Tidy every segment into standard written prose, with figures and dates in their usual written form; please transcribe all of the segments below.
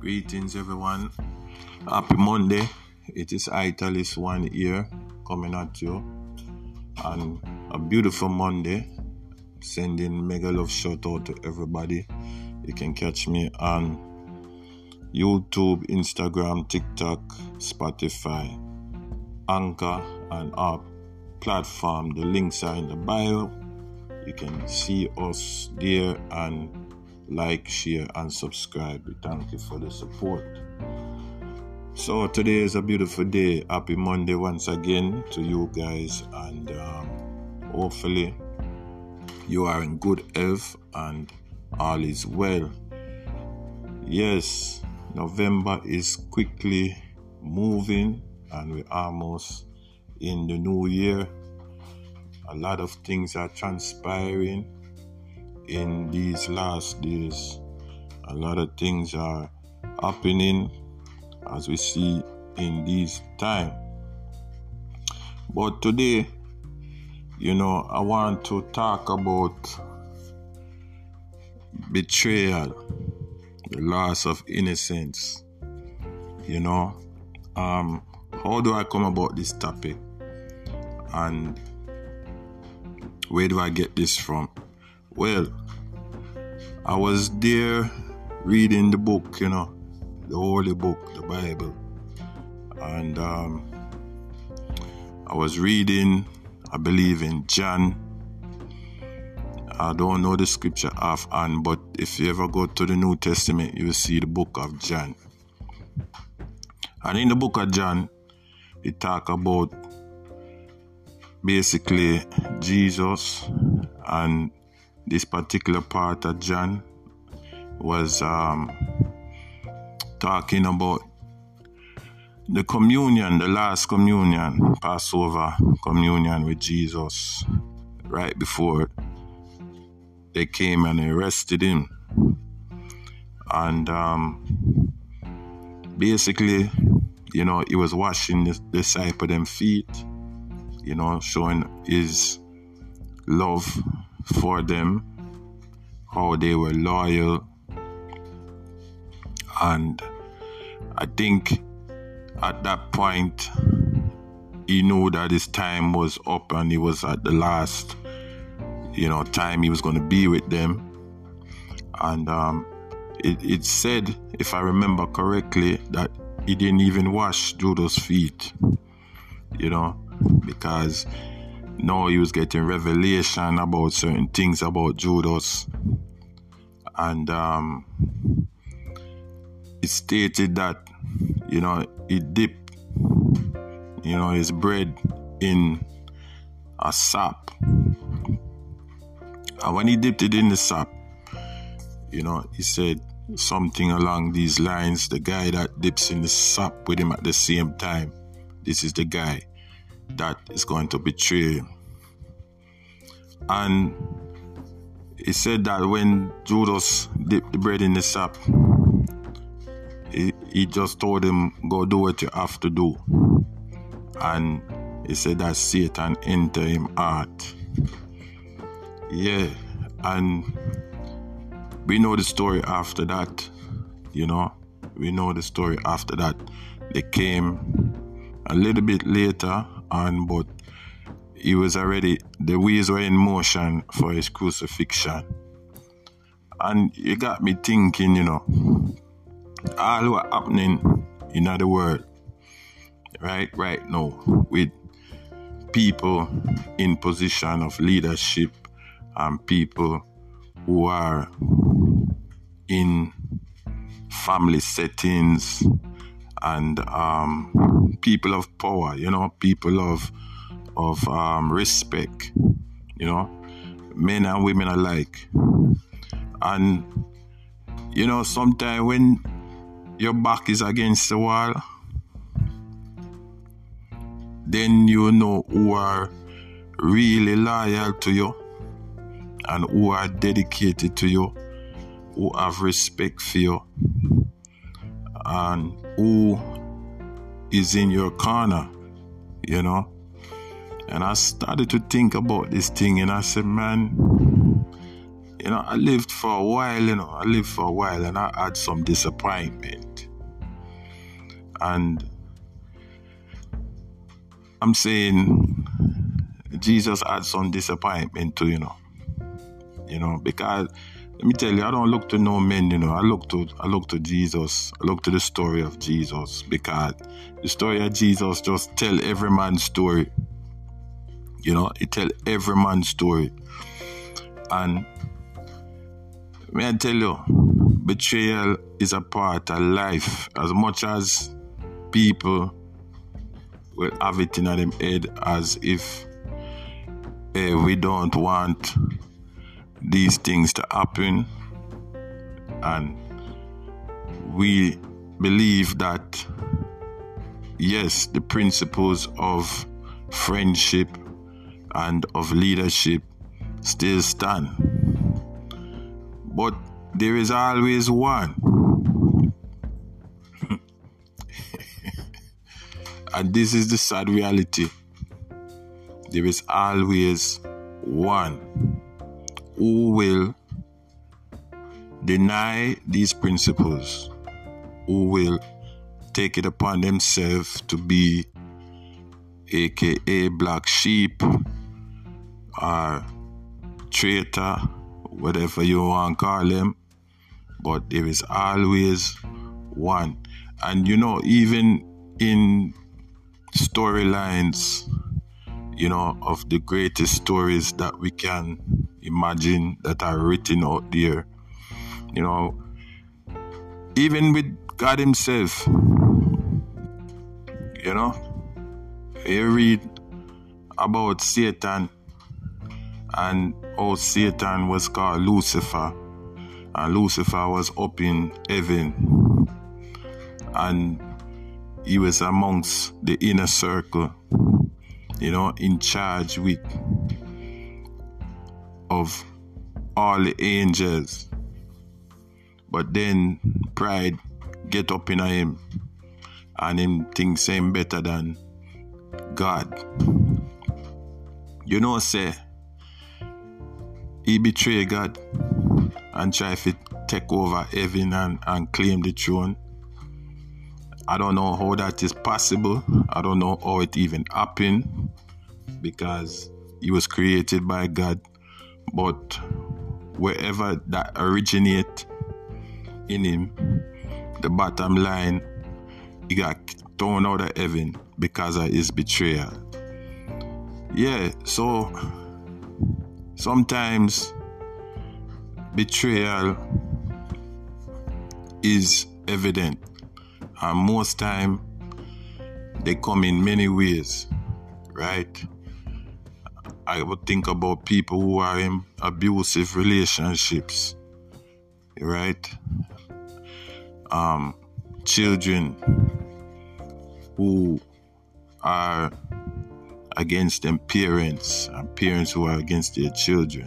Greetings, everyone. Happy Monday. It is Italis one here coming at you, and a beautiful Monday. Sending mega love shout out to everybody. You can catch me on YouTube, Instagram, TikTok, Spotify, Anchor, and our platform. The links are in the bio. You can see us there and like, share, and subscribe. We thank you for the support. So today is a beautiful day. Happy Monday once again to you guys, and hopefully you are in good health and all is well. Yes, November is quickly moving and we're almost in the new year. A lot of things are transpiring in these last days. A lot of things are happening as we see in these time. But today, I want to talk about betrayal, the loss of innocence. How do I come about this topic? And where do I get this from? Well, I was there reading the book, the holy book, the Bible. And I was reading, I believe in John. I don't know the scripture offhand, but if you ever go to the New Testament, you will see the book of John. And in the book of John, it talk about basically Jesus, and this particular part of John was talking about the communion, the last communion, Passover communion with Jesus, right before they came and arrested him. And basically, he was washing the disciples' them feet, showing his love for them, how they were loyal. And I think at that point he knew that his time was up and he was at the last time he was going to be with them. And it said, if I remember correctly, that he didn't even wash Judas' feet, because now he was getting revelation about certain things about Judas. And it stated that, he dipped, his bread in a sap. And when he dipped it in the sap, he said something along these lines: the guy that dips in the sap with him at the same time, this is the guy that is going to betray him. And he said that when Judas dipped the bread in the sap, he just told him, go do what you have to do. And he said that Satan entered him heart. Yeah, and we know the story after that, we know the story after that. They came a little bit later on, but he was already, the wheels were in motion for his crucifixion. And it got me thinking, all what happening in the world right now with people in position of leadership and people who are in family settings and people of power, people of respect, men and women alike. And sometimes when your back is against the wall, then who are really loyal to you and who are dedicated to you, who have respect for you, and who is in your corner, And I started to think about this thing, and I said, man, I lived for a while, and I had some disappointment. And I'm saying Jesus had some disappointment too, because let me tell you, I don't look to no men, I look to Jesus. I look to the story of Jesus, because the story of Jesus just tell every man's story. It tell every man's story. And may I tell you, betrayal is a part of life. As much as people will have it in them head as if we don't want these things to happen, and we believe that yes, the principles of friendship and of leadership still stand, but there is always one. And this is the sad reality. There is always one who will deny these principles, who will take it upon themselves to be aka black sheep or traitor, whatever you want to call them. But there is always one. And even in storylines, of the greatest stories that we can imagine that are written out there, even with God himself, you read about Satan and how Satan was called Lucifer, and Lucifer was up in heaven, and he was amongst the inner circle, in charge of all the angels. But then pride get up in him, and him thinks him better than God. Say he betray God and try to take over heaven and claim the throne. I don't know how that is possible. I don't know how it even happened, because he was created by God. But wherever that originate in him, the bottom line, he got thrown out of heaven because of his betrayal. Yeah, so sometimes betrayal is evident, and most time they come in many ways, right? I would think about people who are in abusive relationships, right? Children who are against their parents, and parents who are against their children,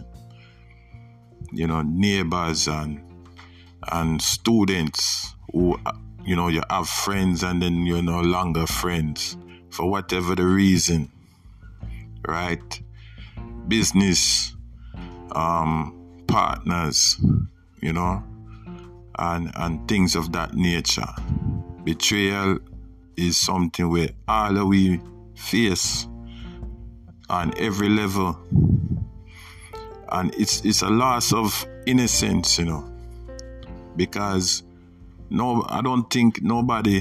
neighbors and students who, you have friends and then you're no longer friends for whatever the reason, right? Business partners, and things of that nature. Betrayal is something where all of we face on every level, and it's a loss of innocence, because I don't think nobody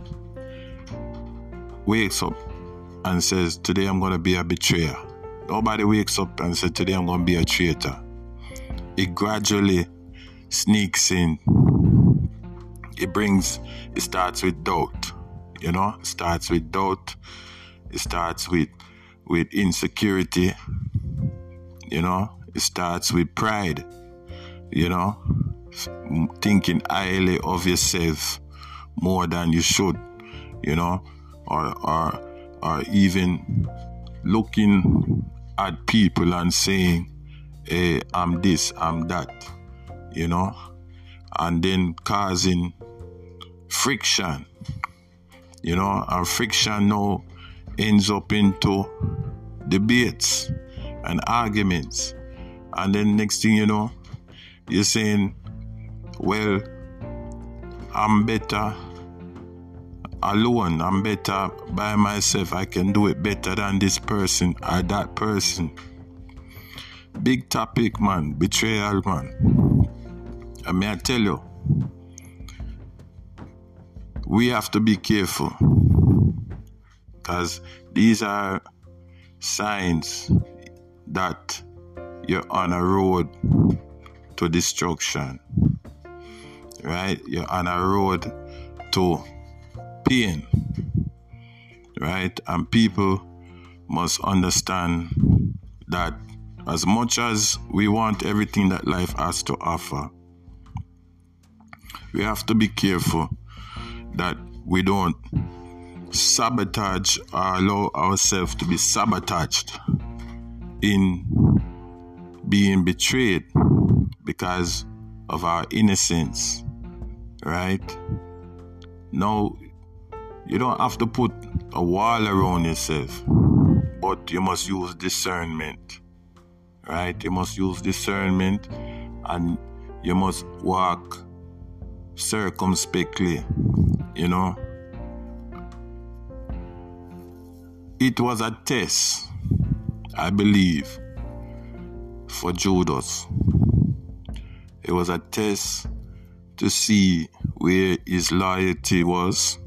wakes up and says, today I'm going to be a betrayer. Nobody wakes up and says, today I'm going to be a traitor. It gradually sneaks in. It starts with doubt, It starts with doubt. It starts with insecurity, It starts with pride, thinking highly of yourself more than you should, or even looking at people and saying, hey, I'm this, I'm that, and then causing friction, and friction now ends up into debates and arguments, and then next thing you know, you're saying, well, I'm better alone. I'm better by myself. I can do it better than this person or that person. Big topic, man. Betrayal, man. I mean, I tell you, we have to be careful, because these are signs that you're on a road to destruction, right? You're on a road to pain, right? And people must understand that as much as we want everything that life has to offer, we have to be careful that we don't sabotage or allow ourselves to be sabotaged in being betrayed because of our innocence, right? Now, you don't have to put a wall around yourself, but you must use discernment, right? You must use discernment, and you must walk circumspectly, you know. It was a test, I believe, for Judas. It was a test to see where his loyalty was.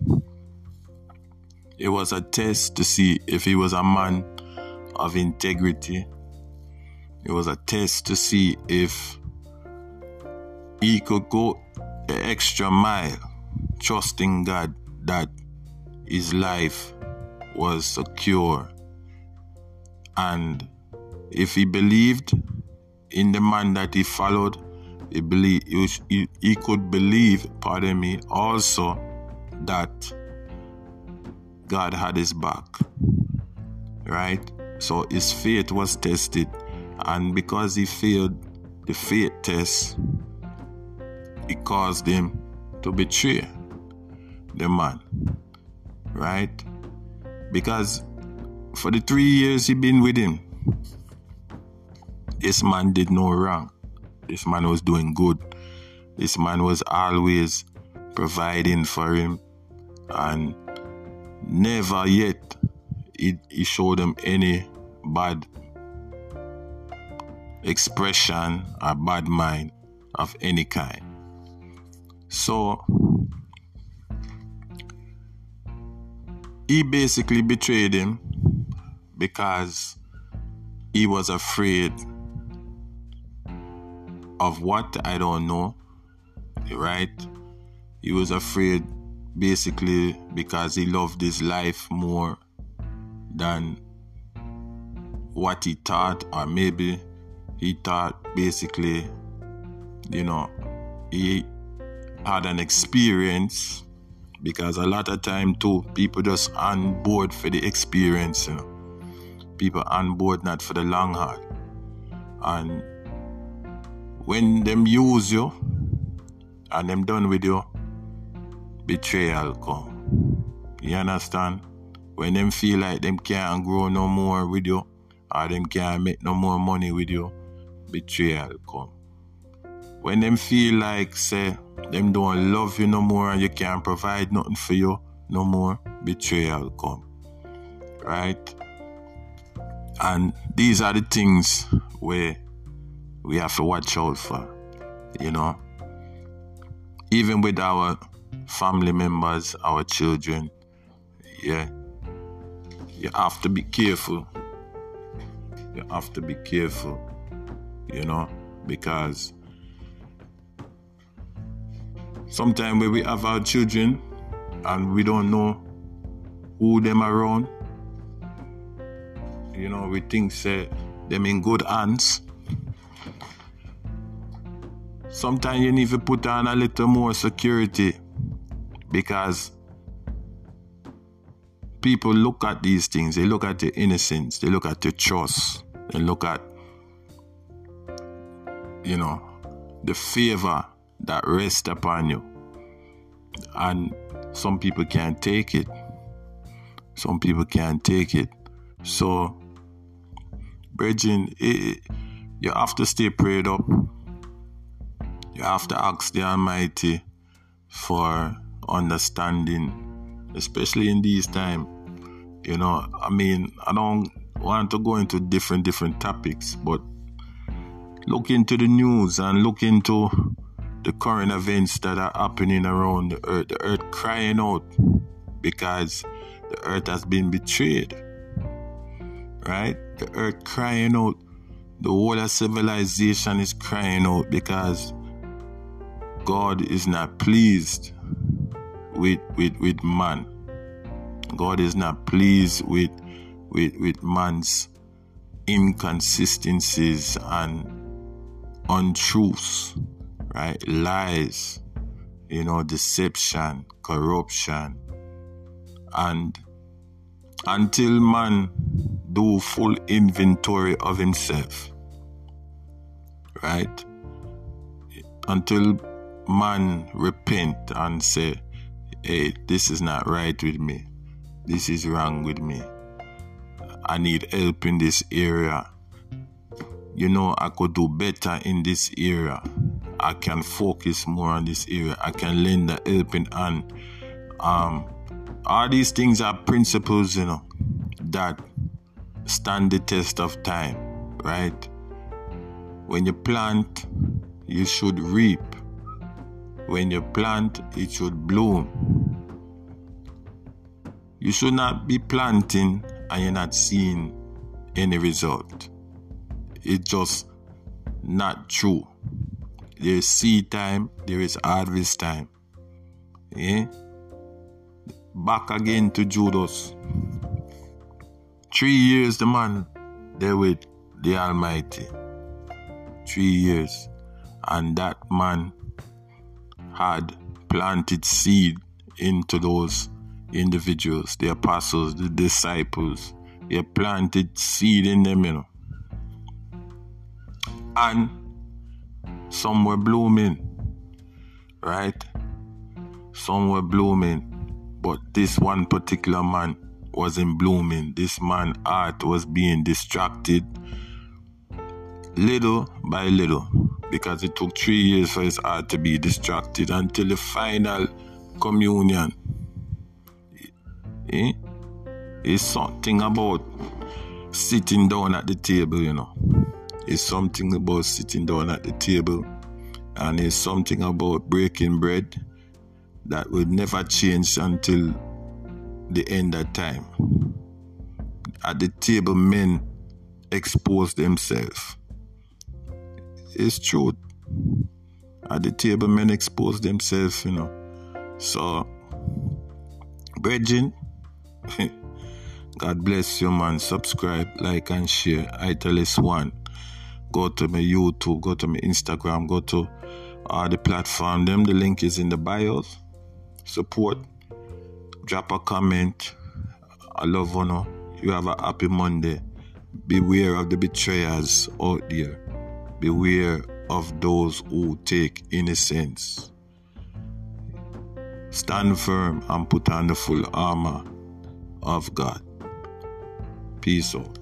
It was a test to see if he was a man of integrity. It was a test to see if he could go the extra mile, trusting God that his life was secure. And if he believed in the man that he followed, he could believe, also that God had his back, right? So his faith was tested, and because he failed the faith test, it caused him to betray the man, right? Because for the 3 years he been with him, this man did no wrong. This man was doing good. This man was always providing for him, and never yet he showed him any bad expression or bad mind of any kind. So he basically betrayed him because he was afraid of what? I don't know, right? He was afraid basically because he loved his life more than what he thought, or maybe he thought basically, you know, he had an experience, because a lot of time too, people just on board for the experience, you know. People on board not for the long haul. And when them use you and them done with you, betrayal come. You understand? When them feel like them can't grow no more with you, or them can't make no more money with you, betrayal come. When them feel like, say, them don't love you no more and you can't provide nothing for you no more, betrayal come. Right? And these are the things where we have to watch out for, you know. Even with our family members, our children, yeah. You have to be careful. You have to be careful, you know, because sometimes when we have our children and we don't know who them around, you know, we think say them in good hands. Sometimes you need to put on a little more security, because people look at these things. They look at your innocence. They look at your trust. They look at, you know, the favor that rests upon you. And some people can't take it. Some people can't take it. So, brethren, you have to stay prayed up. You have to ask the Almighty for understanding, especially in these times. You know, I mean, I don't want to go into different topics, but look into the news and look into the current events that are happening around the earth crying out because the earth has been betrayed, right? The earth crying out. The whole of civilization is crying out because God is not pleased with man. God is not pleased with man's inconsistencies and untruths, right? Lies, deception, corruption. And until man do full inventory of himself, right? Until man repent and say, hey, this is not right with me. This is wrong with me. I need help in this area. I could do better in this area. I can focus more on this area. I can lend a helping hand. All these things are principles, that stand the test of time, right? When you plant, you should reap. When you plant, it should bloom. You should not be planting and you're not seeing any result. It's just not true. There is seed time, there is harvest time. Yeah? Back again to Judas. 3 years the man there with the Almighty. 3 years. And that man had planted seed into those individuals, the apostles, the disciples. He planted seed in them, And some were blooming, right? Some were blooming. But this one particular man wasn't blooming. This man's heart was being distracted little by little, because it took 3 years for his heart to be distracted until the final communion. It's something about sitting down at the table, It's something about sitting down at the table, and it's something about breaking bread that will never change until the end of time. At the table, men expose themselves. It's true. At the table, men expose themselves, So, brethren, God bless you, man. Subscribe, like, and share. Italis1. Go to my YouTube, go to my Instagram, go to the platform. The link is in the bios. Support. Drop a comment. I love you. You have a happy Monday. Beware of the betrayers out there. Beware of those who take innocence. Stand firm and put on the full armor of God. Peace out.